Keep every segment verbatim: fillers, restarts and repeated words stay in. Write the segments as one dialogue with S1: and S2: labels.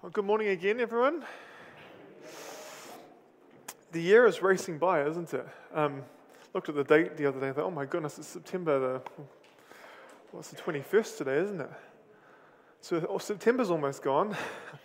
S1: Well, good morning again, everyone. The year is racing by, isn't it? Um, looked at the date the other day and thought, oh my goodness, it's September the, what's the twenty-first today, isn't it? So oh, September's almost gone.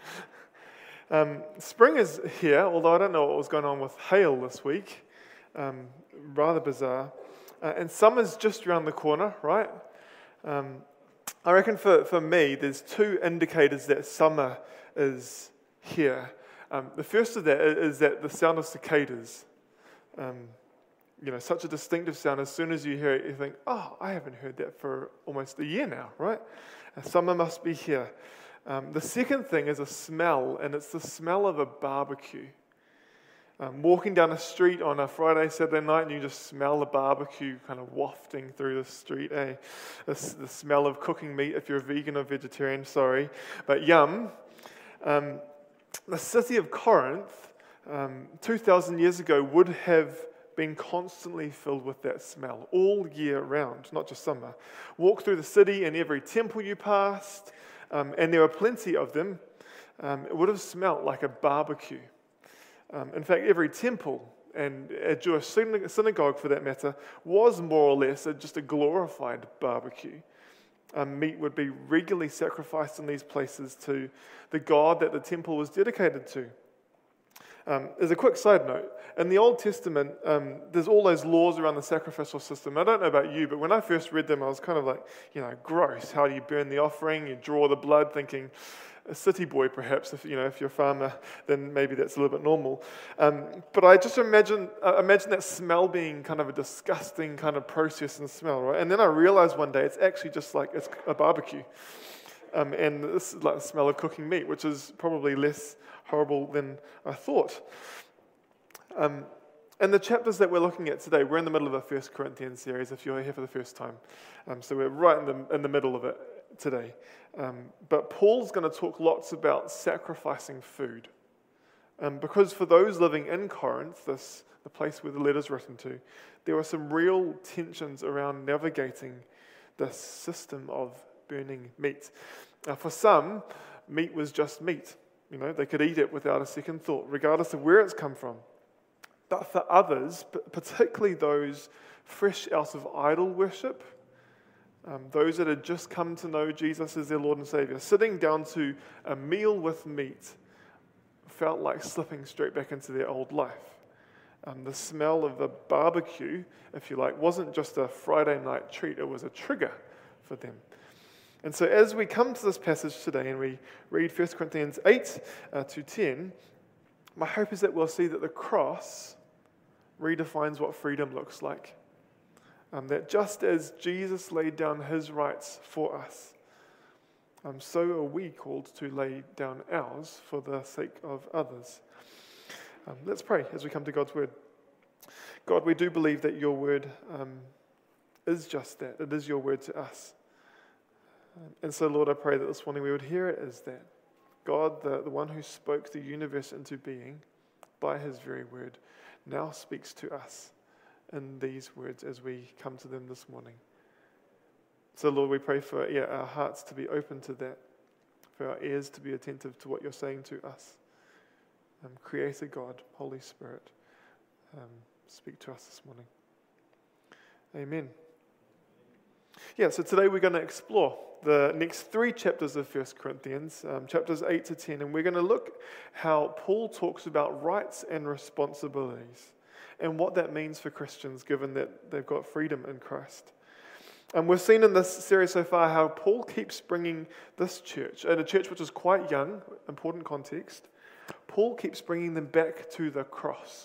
S1: um, spring is here, although I don't know what was going on with hail this week. Um, rather bizarre. Uh, and summer's just around the corner, right? Um, I reckon for, for me, there's two indicators that summer is here. Um, the first of that is that the sound of cicadas. Um, you know, such a distinctive sound. As soon as you hear it, you think, oh, I haven't heard that for almost a year now, right? Uh, summer must be here. Um, the second thing is a smell, and it's the smell of a barbecue. Um, walking down a street on a Friday, Saturday night, and you just smell the barbecue kind of wafting through the street, eh? The, the smell of cooking meat, if you're a vegan or vegetarian, sorry. But yum. Um, the city of Corinth, um, two thousand years ago, would have been constantly filled with that smell all year round, not just summer. Walk through the city, and every temple you passed, um, and there were plenty of them, um, it would have smelt like a barbecue. Um, in fact, every temple and a Jewish synagogue, for that matter, was more or less a, just a glorified barbecue. Um, meat would be regularly sacrificed in these places to the God that the temple was dedicated to. Um, as a quick side note, in the Old Testament, um, there's all those laws around the sacrificial system. I don't know about you, but when I first read them, I was kind of like, you know, gross. How do you burn the offering? You draw the blood, thinking, a city boy, perhaps, if you know, if you're a farmer, then maybe that's a little bit normal. Um, but I just imagine uh, imagine that smell being kind of a disgusting kind of process and smell, right? And then I realized one day it's actually just like it's a barbecue, um, and this is like the smell of cooking meat, which is probably less horrible than I thought. Um, in the chapters that we're looking at today, we're in the middle of a First Corinthians series. If you're here for the first time, um, so we're right in the in the middle of it today. Um, but Paul's going to talk lots about sacrificing food. Um, because for those living in Corinth, this the place where the letter's written to, there were some real tensions around navigating this system of burning meat. Uh, for some, meat was just meat. You know, they could eat it without a second thought, regardless of where it's come from. But for others, particularly those fresh out of idol worship, Um, those that had just come to know Jesus as their Lord and Savior, sitting down to a meal with meat felt like slipping straight back into their old life. Um, the smell of the barbecue, if you like, wasn't just a Friday night treat, it was a trigger for them. And so as we come to this passage today and we read First Corinthians eight uh, to ten, my hope is that we'll see that the cross redefines what freedom looks like. Um, that just as Jesus laid down his rights for us, um, so are we called to lay down ours for the sake of others. Um, let's pray as we come to God's word. God, we do believe that your word um, is just that. It is your word to us. Um, and so, Lord, I pray that this morning we would hear it as that. God, the, the one who spoke the universe into being by his very word, now speaks to us in these words as we come to them this morning. So, Lord, we pray for yeah, our hearts to be open to that, for our ears to be attentive to what you're saying to us. Um, Creator God, Holy Spirit, um, speak to us this morning. Amen. Yeah, so today we're going to explore the next three chapters of First Corinthians, um, chapters eight to ten, and we're going to look how Paul talks about rights and responsibilities and what that means for Christians given that they've got freedom in Christ. And we've seen in this series so far how Paul keeps bringing this church, and a church which is quite young, important context, Paul keeps bringing them back to the cross.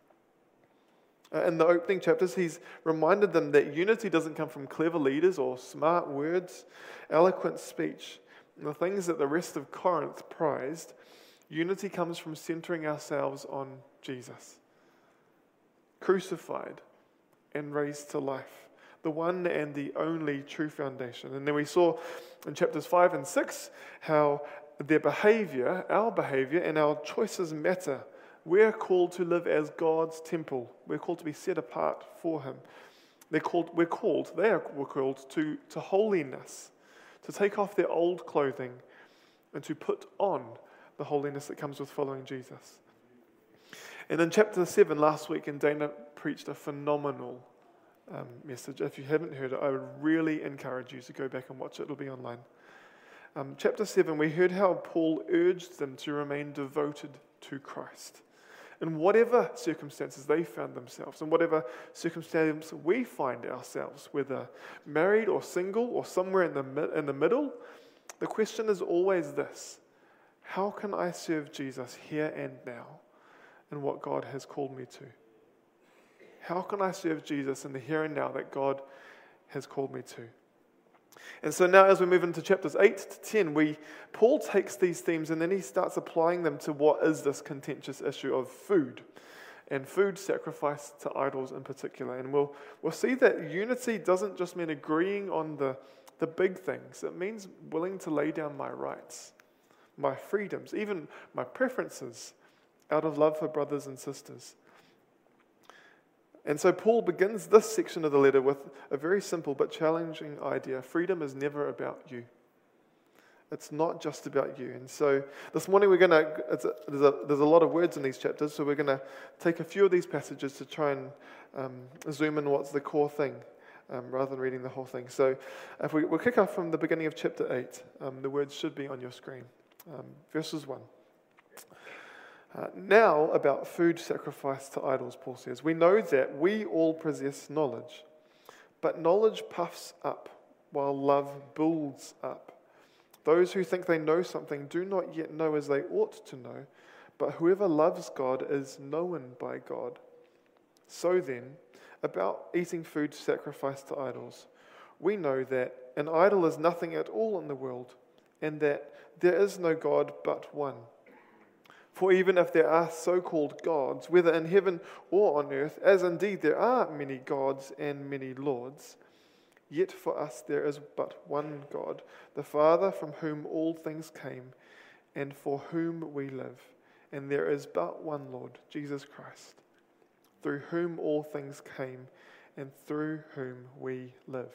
S1: Uh, in the opening chapters, he's reminded them that unity doesn't come from clever leaders or smart words, eloquent speech, and the things that the rest of Corinth prized. Unity comes from centering ourselves on Jesus, crucified and raised to life, the one and the only true foundation. And then we saw in chapters five and six how their behavior, our behavior, and our choices matter. We're called to live as God's temple. We're called to be set apart for him. They're called, we're called, they are we're called to, to holiness, to take off their old clothing and to put on the holiness that comes with following Jesus. And in chapter seven last week, and Dana preached a phenomenal um, message. If you haven't heard it, I would really encourage you to go back and watch it. It'll be online. Um, chapter seven, we heard how Paul urged them to remain devoted to Christ. In whatever circumstances they found themselves, in whatever circumstance we find ourselves, whether married or single or somewhere in the, in the middle, the question is always this: how can I serve Jesus here and now in what God has called me to? How can I serve Jesus in the here and now that God has called me to? And so now as we move into chapters eight to ten, we Paul takes these themes and then he starts applying them to what is this contentious issue of food, and food sacrifice to idols in particular. And we'll, we'll see that unity doesn't just mean agreeing on the, the big things. It means willing to lay down my rights, my freedoms, even my preferences, out of love for brothers and sisters. And so Paul begins this section of the letter with a very simple but challenging idea. Freedom is never about you. It's not just about you. And so this morning we're going to, it's a, there's, a, there's a lot of words in these chapters, so we're going to take a few of these passages to try and um, zoom in what's the core thing, um, rather than reading the whole thing. So if we, we'll kick off from the beginning of chapter eight. Um, the words should be on your screen. Um, verses one. Uh, now, about food sacrificed to idols, Paul says, we know that we all possess knowledge, but knowledge puffs up, while love builds up. Those who think they know something do not yet know as they ought to know, but whoever loves God is known by God. So then, about eating food sacrificed to idols, we know that an idol is nothing at all in the world, and that there is no God but one. For even if there are so-called gods, whether in heaven or on earth, as indeed there are many gods and many lords, yet for us there is but one God, the Father, from whom all things came, and for whom we live. And there is but one Lord, Jesus Christ, through whom all things came, and through whom we live.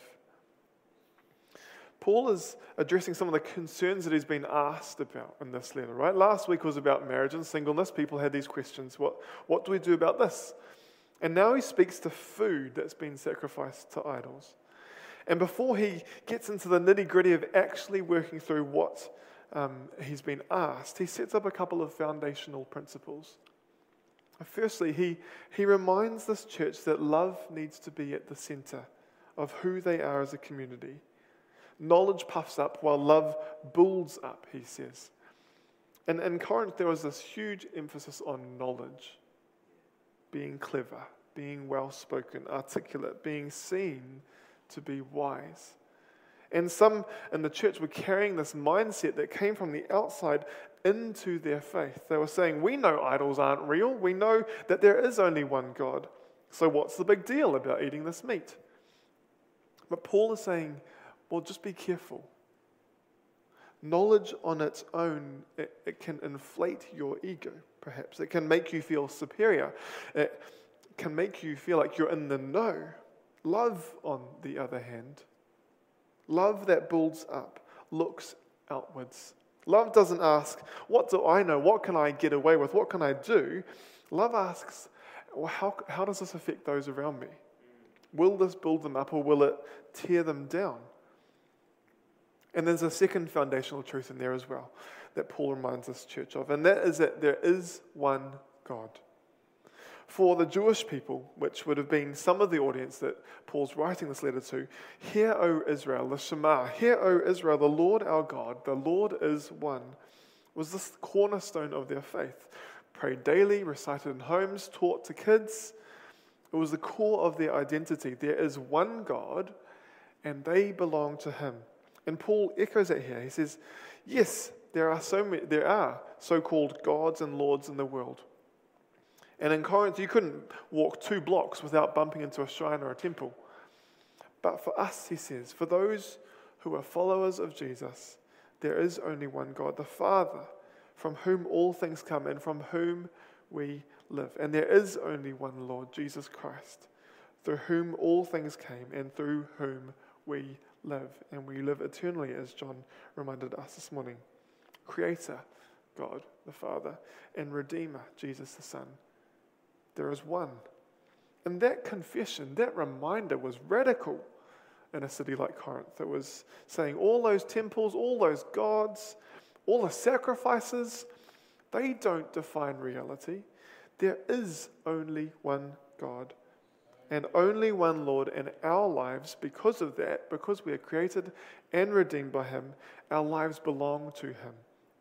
S1: Paul is addressing some of the concerns that he's been asked about in this letter, right? Last week was about marriage and singleness. People had these questions. What, what do we do about this? And now he speaks to food that's been sacrificed to idols. And before he gets into the nitty-gritty of actually working through what um, he's been asked, he sets up a couple of foundational principles. Firstly, he, he reminds this church that love needs to be at the center of who they are as a community. Knowledge puffs up while love builds up, he says. And in Corinth, there was this huge emphasis on knowledge, being clever, being well-spoken, articulate, being seen to be wise. And some in the church were carrying this mindset that came from the outside into their faith. They were saying, we know idols aren't real. We know that there is only one God. So what's the big deal about eating this meat? But Paul is saying, well, just be careful. Knowledge on its own, it, it can inflate your ego, perhaps. It can make you feel superior. It can make you feel like you're in the know. Love, on the other hand, love that builds up, looks outwards. Love doesn't ask, what do I know? What can I get away with? What can I do? Love asks, well, how, how does this affect those around me? Will this build them up or will it tear them down? And there's a second foundational truth in there as well that Paul reminds this church of, and that is that there is one God. For the Jewish people, which would have been some of the audience that Paul's writing this letter to, hear, O Israel, the Shema, hear, O Israel, the Lord our God, the Lord is one, was this cornerstone of their faith. Prayed daily, recited in homes, taught to kids. It was the core of their identity. There is one God, and they belong to him. And Paul echoes it here. He says, yes, there are so many, there are so-called gods and lords in the world. And in Corinth, you couldn't walk two blocks without bumping into a shrine or a temple. But for us, he says, for those who are followers of Jesus, there is only one God, the Father, from whom all things come and from whom we live. And there is only one Lord, Jesus Christ, through whom all things came and through whom we live. And we live eternally, as John reminded us this morning. Creator, God the Father and Redeemer, Jesus the Son. There is one. And that confession, that reminder was radical in a city like Corinth. It was saying all those temples, all those gods, all the sacrifices, they don't define reality. There is only one God and only one Lord in our lives. Because of that, because we are created and redeemed by Him, our lives belong to Him.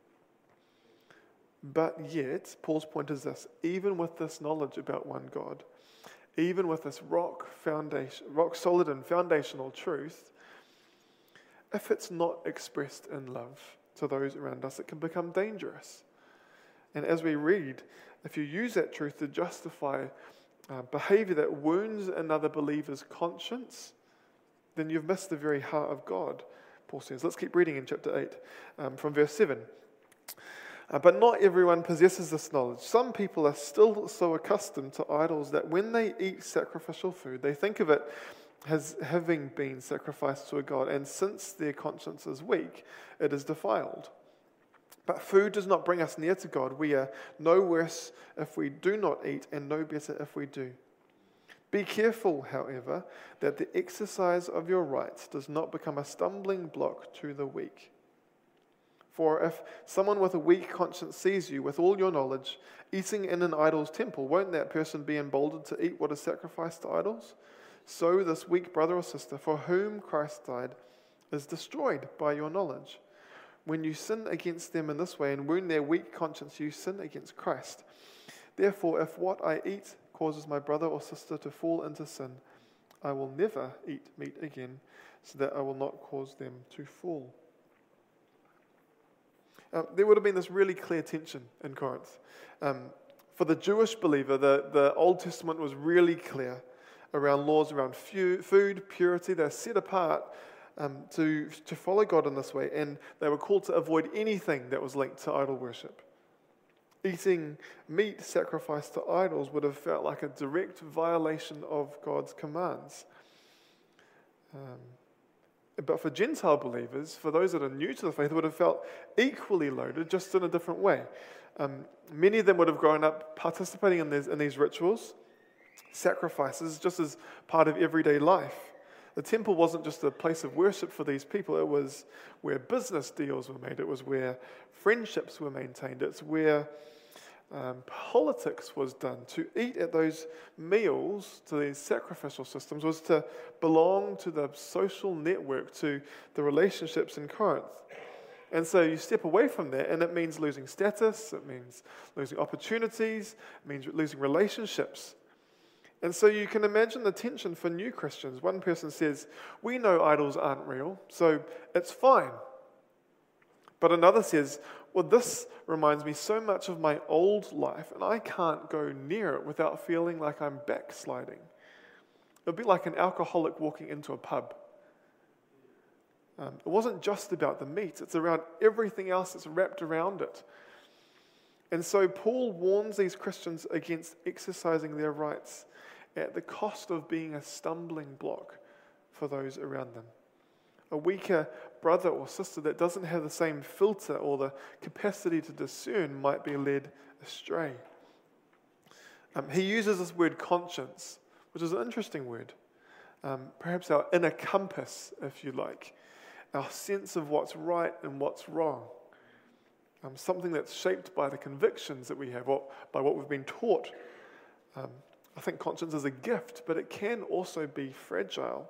S1: But yet, Paul's point is this: even with this knowledge about one God, even with this rock foundation, rock solid and foundational truth, if it's not expressed in love to those around us, it can become dangerous. And as we read, if you use that truth to justify uh, behavior that wounds another believer's conscience, then you've missed the very heart of God, Paul says. Let's keep reading in chapter eight, um, from verse seven. Uh, but not everyone possesses this knowledge. Some people are still so accustomed to idols that when they eat sacrificial food, they think of it as having been sacrificed to a god, and since their conscience is weak, it is defiled. But food does not bring us near to God. We are no worse if we do not eat, and no better if we do. Be careful, however, that the exercise of your rights does not become a stumbling block to the weak. For if someone with a weak conscience sees you with all your knowledge eating in an idol's temple, won't that person be emboldened to eat what is sacrificed to idols? So this weak brother or sister for whom Christ died is destroyed by your knowledge. When you sin against them in this way and wound their weak conscience, you sin against Christ. Therefore, if what I eat causes my brother or sister to fall into sin, I will never eat meat again, so that I will not cause them to fall. Um, there would have been this really clear tension in Corinth. Um, for the Jewish believer, the, the Old Testament was really clear around laws around fu- food, purity. They're set apart um, to, to follow God in this way, and they were called to avoid anything that was linked to idol worship. Eating meat sacrificed to idols would have felt like a direct violation of God's commands. Um, But for Gentile believers, for those that are new to the faith, it would have felt equally loaded, just in a different way. Um, many of them would have grown up participating in these, in these rituals, sacrifices, just as part of everyday life. The temple wasn't just a place of worship for these people. It was where business deals were made. It was where friendships were maintained. It's where Um, politics was done. To eat at those meals, to these sacrificial systems, was to belong to the social network, to the relationships in Corinth. And so you step away from that, and it means losing status, it means losing opportunities, it means losing relationships. And so you can imagine the tension for new Christians. One person says, we know idols aren't real, so it's fine. But another says, well, this reminds me so much of my old life, and I can't go near it without feeling like I'm backsliding. It would be like an alcoholic walking into a pub. Um, it wasn't just about the meat. It's around everything else that's wrapped around it. And so Paul warns these Christians against exercising their rights at the cost of being a stumbling block for those around them. A weaker brother or sister that doesn't have the same filter or the capacity to discern might be led astray. Um, he uses this word conscience, which is an interesting word. Um, perhaps our inner compass, if you like. Our sense of what's right and what's wrong. Um, something that's shaped by the convictions that we have, or by what we've been taught. Um, I think conscience is a gift, but it can also be fragile.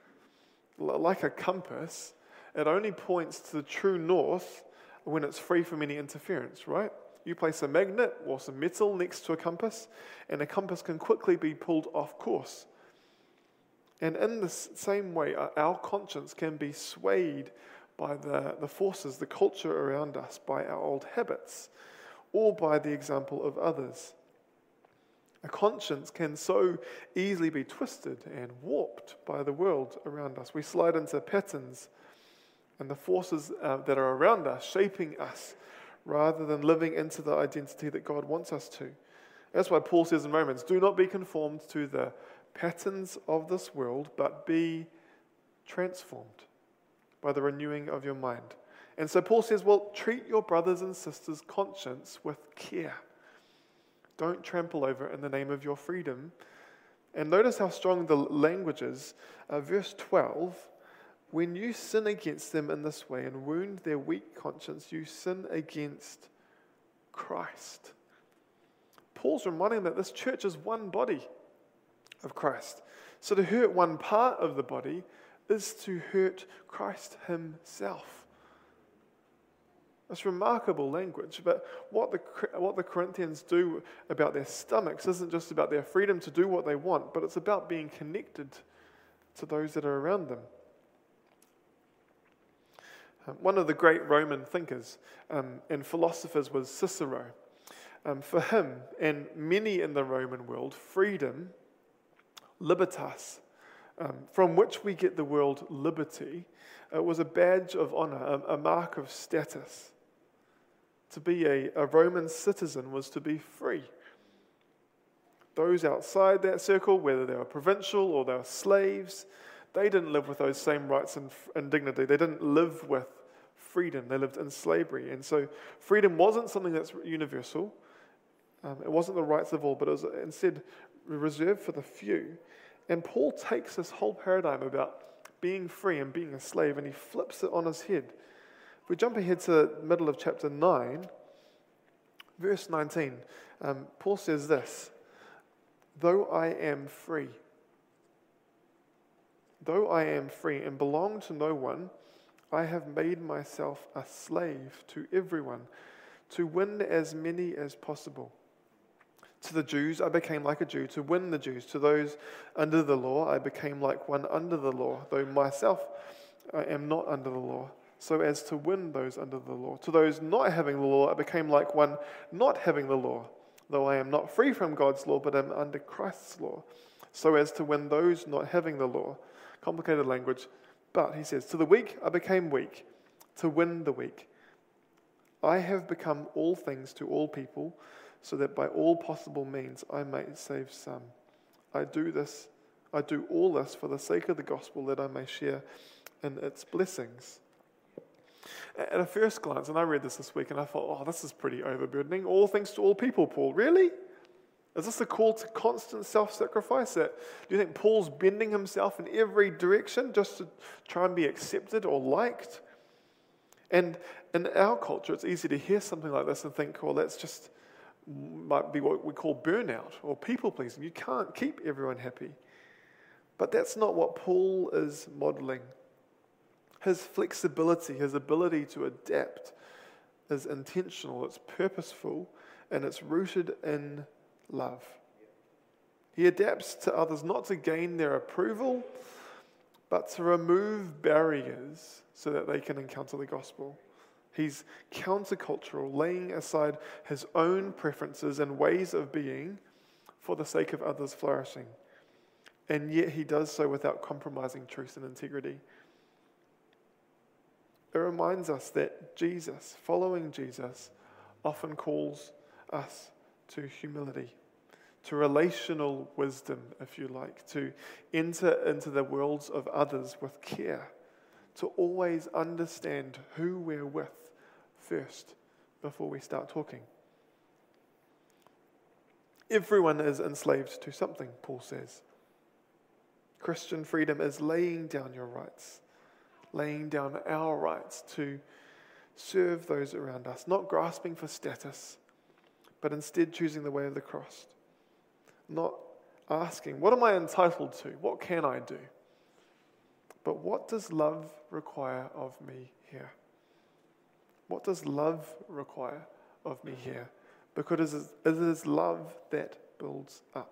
S1: Like a compass, it only points to the true north when it's free from any interference, right? You place a magnet or some metal next to a compass, and a compass can quickly be pulled off course. And in the same way, our conscience can be swayed by the, the forces, the culture around us, by our old habits, or by the example of others. A conscience can so easily be twisted and warped by the world around us. We slide into patterns and the forces uh, that are around us, shaping us, rather than living into the identity that God wants us to. That's why Paul says in Romans, do not be conformed to the patterns of this world, but be transformed by the renewing of your mind. And so Paul says, well, treat your brothers and sisters' conscience with care. Don't trample over it in the name of your freedom. And notice how strong the language is. Uh, verse twelve, when you sin against them in this way and wound their weak conscience, you sin against Christ. Paul's reminding them that this church is one body of Christ. So to hurt one part of the body is to hurt Christ himself. It's remarkable language, but what the, what the Corinthians do about their stomachs isn't just about their freedom to do what they want, but it's about being connected to those that are around them. Um, one of the great Roman thinkers um, and philosophers was Cicero. Um, for him and many in the Roman world, freedom, libertas, um, from which we get the word liberty, uh, was a badge of honor, a, a mark of status. To be a, a Roman citizen was to be free. Those outside that circle, whether they were provincial or they were slaves, they didn't live with those same rights and, and dignity. They didn't live with freedom. They lived in slavery. And so freedom wasn't something that's universal. Um, it wasn't the rights of all, but it was instead reserved for the few. And Paul takes this whole paradigm about being free and being a slave, and he flips it on his head. If we jump ahead to the middle of chapter nine, verse nineteen, um, Paul says this, though I am free, though I am free and belong to no one, I have made myself a slave to everyone to win as many as possible. To the Jews, I became like a Jew to win the Jews. To those under the law, I became like one under the law, though myself I am not under the law, so as to win those under the law. To those not having the law, I became like one not having the law, though I am not free from God's law, but am under Christ's law, so as to win those not having the law. Complicated language, but he says, to the weak, I became weak, to win the weak. I have become all things to all people, so that by all possible means I may save some. I do this, I do all this for the sake of the gospel, that I may share in its blessings. At a first glance, and I read this this week, and I thought, oh, this is pretty overburdening. All things to all people, Paul. Really? Is this a call to constant self-sacrifice? That, do you think Paul's bending himself in every direction just to try and be accepted or liked? And in our culture, it's easy to hear something like this and think, well, that's just might be what we call burnout or people-pleasing. You can't keep everyone happy. But that's not what Paul is modeling. His flexibility, his ability to adapt is intentional, it's purposeful, and it's rooted in love. He adapts to others not to gain their approval, but to remove barriers so that they can encounter the gospel. He's countercultural, laying aside his own preferences and ways of being for the sake of others flourishing. And yet he does so without compromising truth and integrity. It reminds us that Jesus, following Jesus, often calls us to humility, to relational wisdom, if you like, to enter into the worlds of others with care, to always understand who we're with first before we start talking. Everyone is enslaved to something, Paul says. Christian freedom is laying down your rights, laying down our rights to serve those around us, not grasping for status, but instead choosing the way of the cross. Not asking, what am I entitled to? What can I do? But what does love require of me here? What does love require of me here? Because it is love that builds up.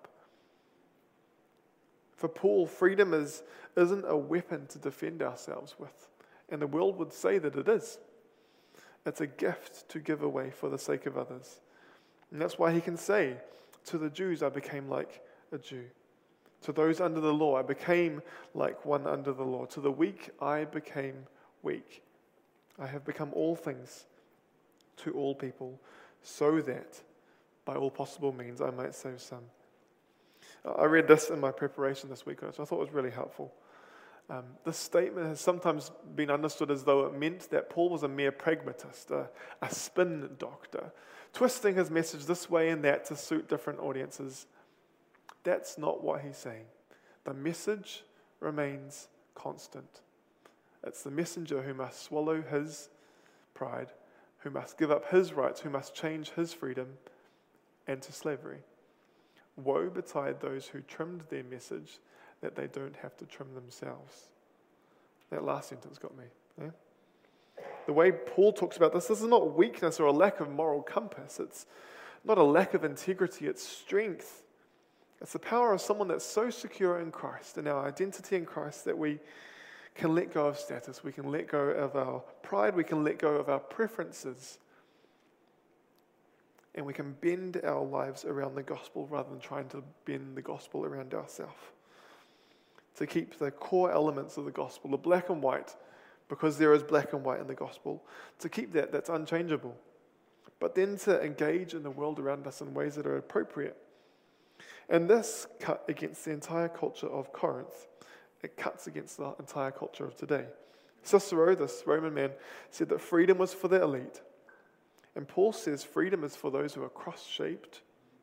S1: For Paul, freedom is, isn't a weapon to defend ourselves with. And the world would say that it is. It's a gift to give away for the sake of others. And that's why he can say, to the Jews I became like a Jew. To those under the law I became like one under the law. To the weak I became weak. I have become all things to all people, so that by all possible means I might save some. I read this in my preparation this week, which I thought was really helpful. Um, this statement has sometimes been understood as though it meant that Paul was a mere pragmatist, a, a spin doctor, twisting his message this way and that to suit different audiences. That's not what he's saying. The message remains constant. It's the messenger who must swallow his pride, who must give up his rights, who must change his freedom into slavery. Woe betide those who trimmed their message that they don't have to trim themselves. That last sentence got me. Yeah? The way Paul talks about this, this is not weakness or a lack of moral compass. It's not a lack of integrity, it's strength. It's the power of someone that's so secure in Christ, in our identity in Christ, that we can let go of status, we can let go of our pride, we can let go of our preferences, and we can bend our lives around the gospel rather than trying to bend the gospel around ourselves. To keep the core elements of the gospel, the black and white, because there is black and white in the gospel, to keep that, that's unchangeable. But then to engage in the world around us in ways that are appropriate. And this cut against the entire culture of Corinth. It cuts against the entire culture of today. Cicero, this Roman man, said that freedom was for the elite. And Paul says freedom is for those who are cross-shaped.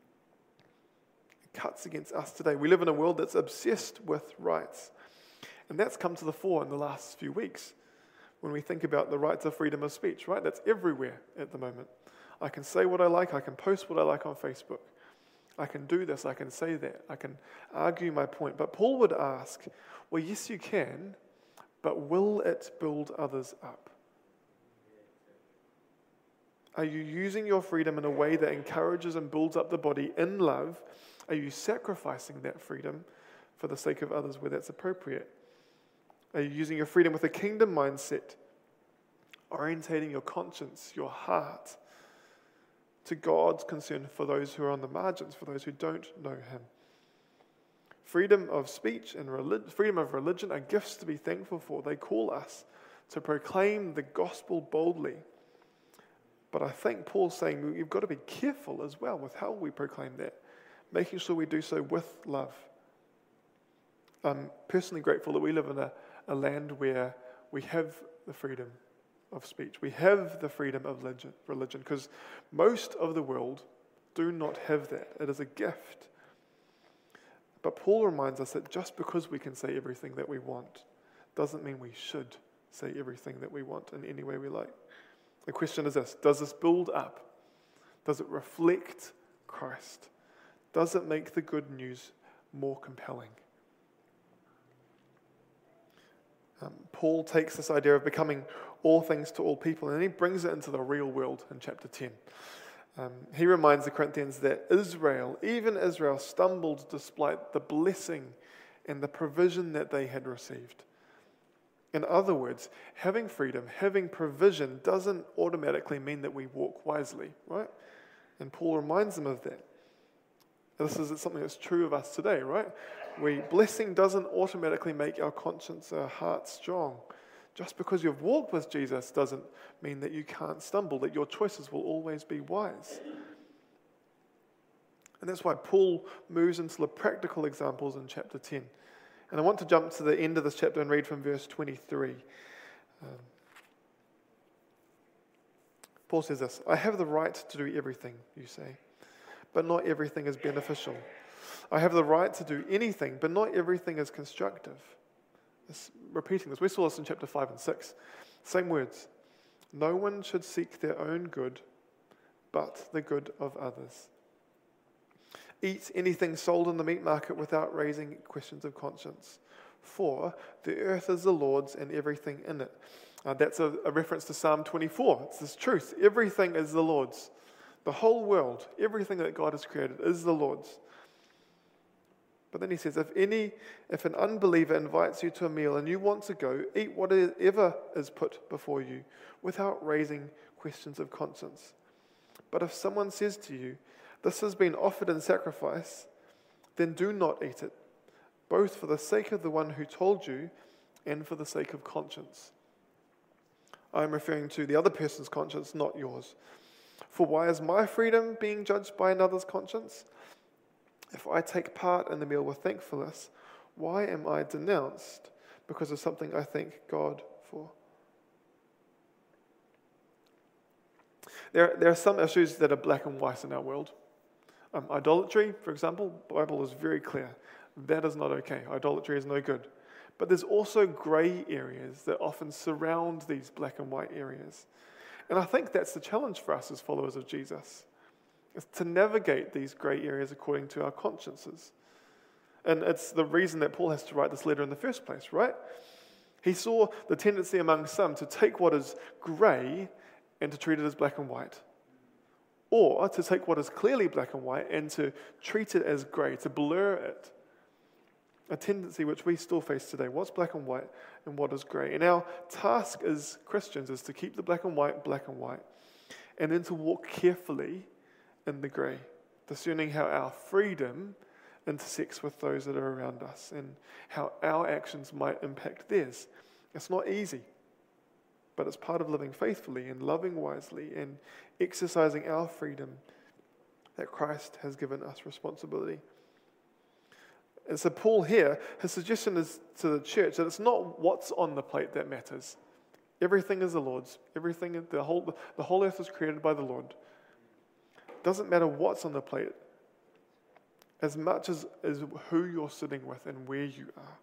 S1: It cuts against us today. We live in a world that's obsessed with rights. And that's come to the fore in the last few weeks when we think about the right to freedom of speech, right? That's everywhere at the moment. I can say what I like. I can post what I like on Facebook. I can do this, I can say that, I can argue my point. But Paul would ask, well, yes, you can, but will it build others up? Are you using your freedom in a way that encourages and builds up the body in love? Are you sacrificing that freedom for the sake of others where that's appropriate? Are you using your freedom with a kingdom mindset, orientating your conscience, your heart, to God's concern for those who are on the margins, for those who don't know Him? Freedom of speech and relig- freedom of religion are gifts to be thankful for. They call us to proclaim the gospel boldly. But I think Paul's saying you've got to be careful as well with how we proclaim that, making sure we do so with love. I'm personally grateful that we live in a, a land where we have the freedom of speech. We have the freedom of religion because most of the world do not have that. It is a gift. But Paul reminds us that just because we can say everything that we want doesn't mean we should say everything that we want in any way we like. The question is this: does this build up? Does it reflect Christ? Does it make the good news more compelling? Um, Paul takes this idea of becoming all things to all people, and he brings it into the real world in chapter ten. Um, he reminds the Corinthians that Israel, even Israel, stumbled despite the blessing and the provision that they had received. In other words, having freedom, having provision doesn't automatically mean that we walk wisely, right? And Paul reminds them of that. This is something that's true of us today, right? We blessing doesn't automatically make our conscience, our heart strong. Just because you've walked with Jesus doesn't mean that you can't stumble, that your choices will always be wise. And that's why Paul moves into the practical examples in chapter ten. And I want to jump to the end of this chapter and read from verse twenty-three. Um, Paul says this: I have the right to do everything, you say, but not everything is beneficial. I have the right to do anything, but not everything is constructive. It's repeating this. We saw this in chapter five and six. Same words. No one should seek their own good, but the good of others. Eat anything sold in the meat market without raising questions of conscience. For the earth is the Lord's and everything in it. Uh, that's a, a reference to Psalm twenty-four. It's this truth. Everything is the Lord's. The whole world, everything that God has created is the Lord's. But then he says, if any, if an unbeliever invites you to a meal and you want to go, eat whatever is put before you without raising questions of conscience. But if someone says to you, this has been offered in sacrifice, then do not eat it, both for the sake of the one who told you and for the sake of conscience. I'm referring to the other person's conscience, not yours. For why is my freedom being judged by another's conscience? If I take part in the meal with thankfulness, why am I denounced because of something I thank God for. There, there are some issues that are black and white in our world. Um, idolatry, for example, the Bible is very clear. That is not okay. Idolatry is no good. But there's also grey areas that often surround these black and white areas. And I think that's the challenge for us as followers of Jesus, is to navigate these grey areas according to our consciences. And it's the reason that Paul has to write this letter in the first place, right? He saw the tendency among some to take what is grey and to treat it as black and white. Or to take what is clearly black and white and to treat it as grey, to blur it. A tendency which we still face today. What's black and white and what is grey? And our task as Christians is to keep the black and white black and white, and then to walk carefully in the grey, discerning how our freedom intersects with those that are around us and how our actions might impact theirs. It's not easy, but it's part of living faithfully and loving wisely and exercising our freedom that Christ has given us responsibility. And so Paul here, his suggestion is to the church that it's not what's on the plate that matters. Everything is the Lord's. Everything, the whole, the whole earth was created by the Lord. It doesn't matter what's on the plate, as much as, as who you're sitting with and where you are.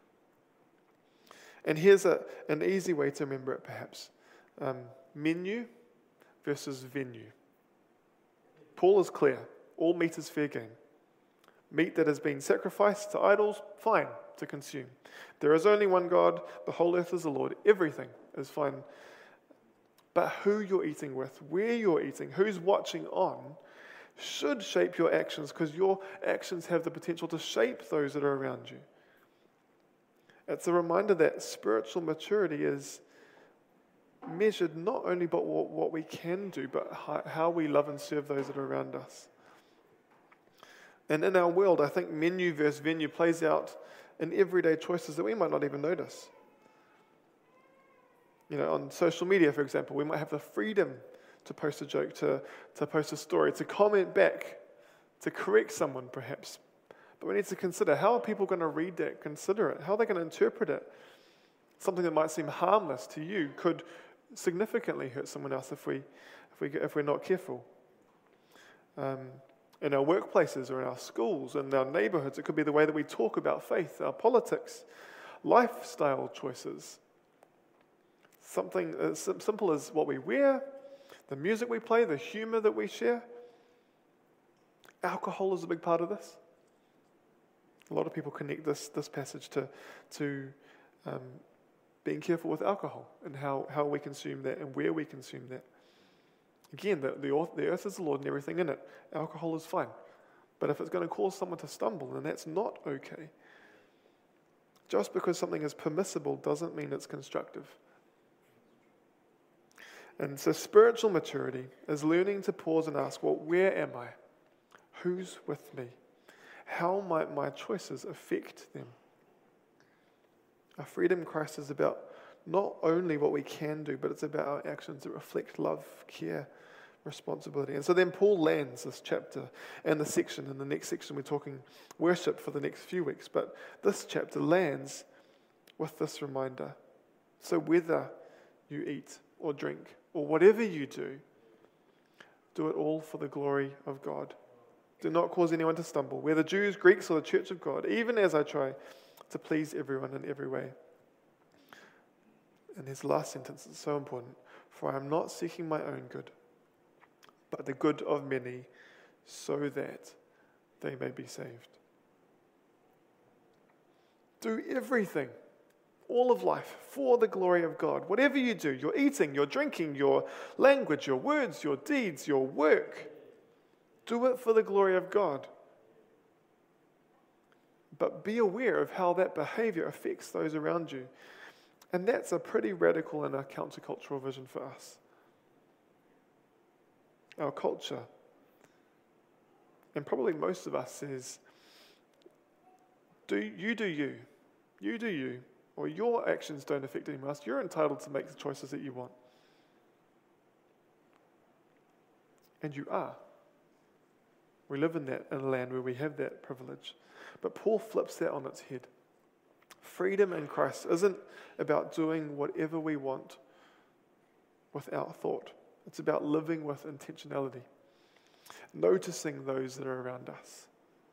S1: And here's a, an easy way to remember it, perhaps. Um, menu versus venue. Paul is clear. All meat is fair game. Meat that has been sacrificed to idols, fine to consume. There is only one God. The whole earth is the Lord. Everything is fine. But who you're eating with, where you're eating, who's watching on, should shape your actions, because your actions have the potential to shape those that are around you. It's a reminder that spiritual maturity is measured not only by what, what we can do, but how, how we love and serve those that are around us. And in our world, I think menu versus venue plays out in everyday choices that we might not even notice. You know, on social media, for example, we might have the freedom to post a joke, to, to post a story, to comment back, to correct someone perhaps. But we need to consider, how are people going to read that, consider it? How are they going to interpret it? Something that might seem harmless to you could significantly hurt someone else if, we, if, we, if we're not careful. Um, in our workplaces or in our schools, in our neighborhoods, it could be the way that we talk about faith, our politics, lifestyle choices. Something as simple as what we wear, the music we play, the humor that we share. Alcohol is a big part of this. A lot of people connect this, this passage to, to um, being careful with alcohol and how, how we consume that and where we consume that. Again, the, the, earth, the earth is the Lord and everything in it. Alcohol is fine. But if it's going to cause someone to stumble, then that's not okay. Just because something is permissible doesn't mean it's constructive. And so spiritual maturity is learning to pause and ask, well, where am I? Who's with me? How might my choices affect them? Our freedom in Christ is about not only what we can do, but it's about our actions that reflect love, care, responsibility. And so then Paul lands this chapter and the section. In the next section, we're talking worship for the next few weeks. But this chapter lands with this reminder. So whether you eat or drink or whatever you do, do it all for the glory of God. Do not cause anyone to stumble, whether Jews, Greeks, or the church of God, even as I try to please everyone in every way. And his last sentence is so important. For I am not seeking my own good, but the good of many, so that they may be saved. Do everything, all of life, for the glory of God. Whatever you do, your eating, your drinking, your language, your words, your deeds, your work, do it for the glory of God. But be aware of how that behavior affects those around you. And that's a pretty radical and a countercultural vision for us. Our culture, and probably most of us, says, do you do you, you do you, or your actions don't affect anyone else. You're entitled to make the choices that you want. And you are. We live in that in a land where we have that privilege. But Paul flips that on its head. Freedom in Christ isn't about doing whatever we want without thought. It's about living with intentionality, noticing those that are around us,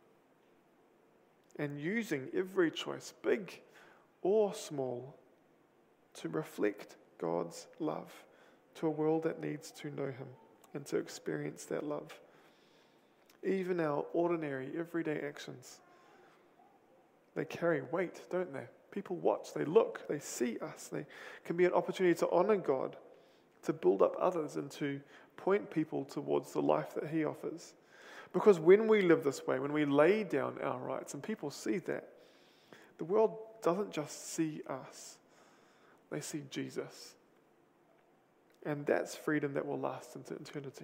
S1: and using every choice, big or small, to reflect God's love to a world that needs to know Him and to experience that love. Even our ordinary, everyday actions, they carry weight, don't they? People watch, they look, they see us. They can be an opportunity to honor God, to build up others, and to point people towards the life that He offers. Because when we live this way, when we lay down our rights, and people see that, the world doesn't just see us, they see Jesus. And that's freedom that will last into eternity.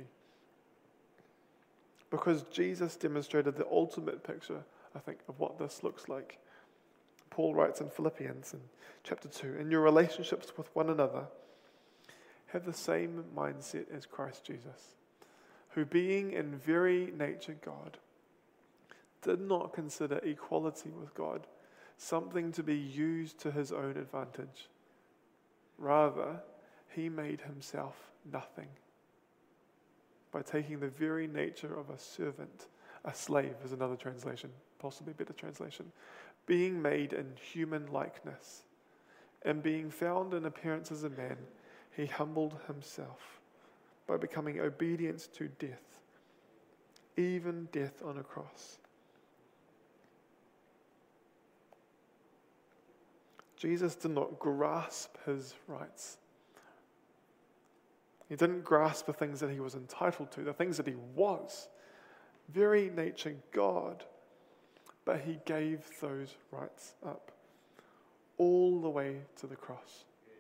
S1: Because Jesus demonstrated the ultimate picture, I think, of what this looks like. Paul writes in Philippians in chapter two, in your relationships with one another, have the same mindset as Christ Jesus, who being in very nature God, did not consider equality with God something to be used to His own advantage. Rather, He made Himself nothing by taking the very nature of a servant, a slave is another translation, possibly a better translation, being made in human likeness, and being found in appearance as a man, He humbled Himself by becoming obedient to death, even death on a cross. Jesus did not grasp His rights. He didn't grasp the things that He was entitled to, the things that He was. Very nature God. But He gave those rights up all the way to the cross.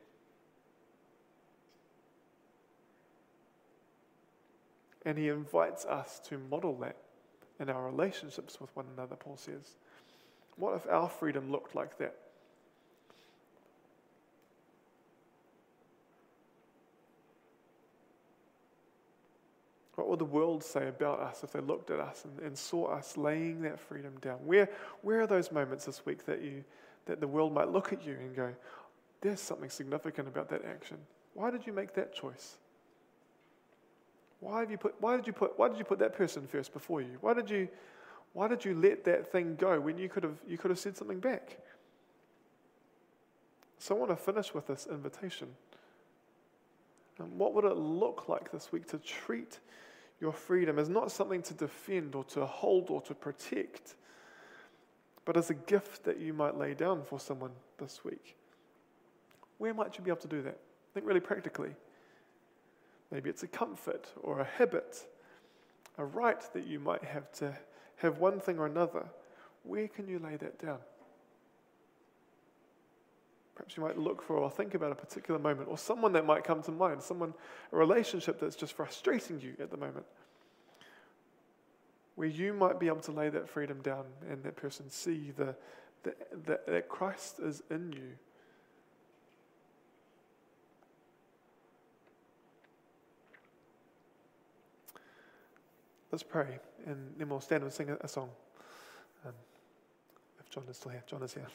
S1: And He invites us to model that in our relationships with one another, Paul says. What if our freedom looked like that? What would the world say about us if they looked at us and, and saw us laying that freedom down? Where, where are those moments this week that you, that the world might look at you and go, there's something significant about that action. Why did you make that choice? Why have you put? Why did you put? Why did you put that person first before you? Why did you? Why did you let that thing go when you could have? You could have said something back. So I want to finish with this invitation. Um, what would it look like this week to treat your freedom as not something to defend or to hold or to protect, but as a gift that you might lay down for someone this week? Where might you be able to do that? Think really practically. Maybe it's a comfort or a habit, a right that you might have to have one thing or another. Where can you lay that down? Perhaps you might look for or think about a particular moment or someone that might come to mind, someone, a relationship that's just frustrating you at the moment, where you might be able to lay that freedom down and that person see the, the, the, that Christ is in you. Let's pray, and then we'll stand and sing a, a song. Um, if John is still here. John is here.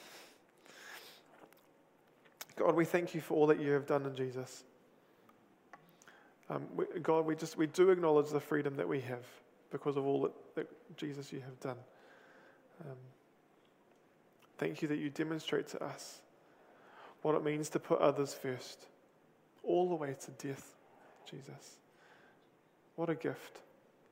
S1: God, we thank you for all that you have done in Jesus. Um, we, God, we just we do acknowledge the freedom that we have because of all that, that Jesus, you have done. Um, thank you that you demonstrate to us what it means to put others first, all the way to death, Jesus. What a gift.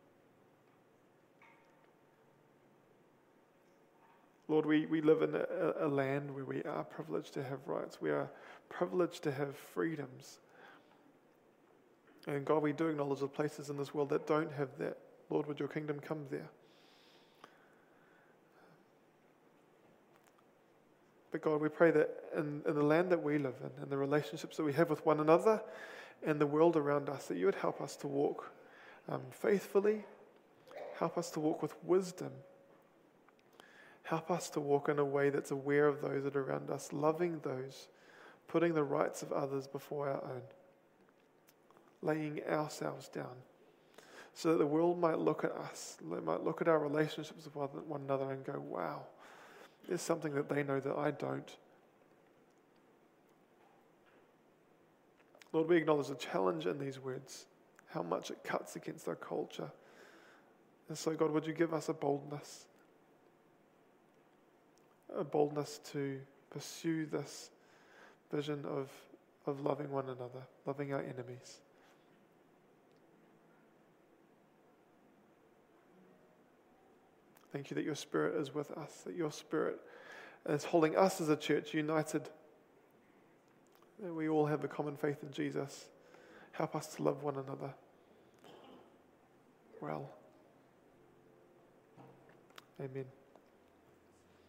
S1: Lord, we, we live in a, a land where we are privileged to have rights. We are privileged to have freedoms. And God, we do acknowledge the places in this world that don't have that. Lord, would your kingdom come there? But God, we pray that in, in the land that we live in, and the relationships that we have with one another and the world around us, that you would help us to walk um, faithfully, help us to walk with wisdom. Help us to walk in a way that's aware of those that are around us, loving those, putting the rights of others before our own, laying ourselves down, so that the world might look at us, they might look at our relationships with one another and go, wow, there's something that they know that I don't. Lord, we acknowledge the challenge in these words, how much it cuts against our culture. And so, God, would you give us a boldness, a boldness to pursue this vision of, of loving one another, loving our enemies. Thank you that your Spirit is with us, that your Spirit is holding us as a church united, that we all have a common faith in Jesus. Help us to love one another well. Amen.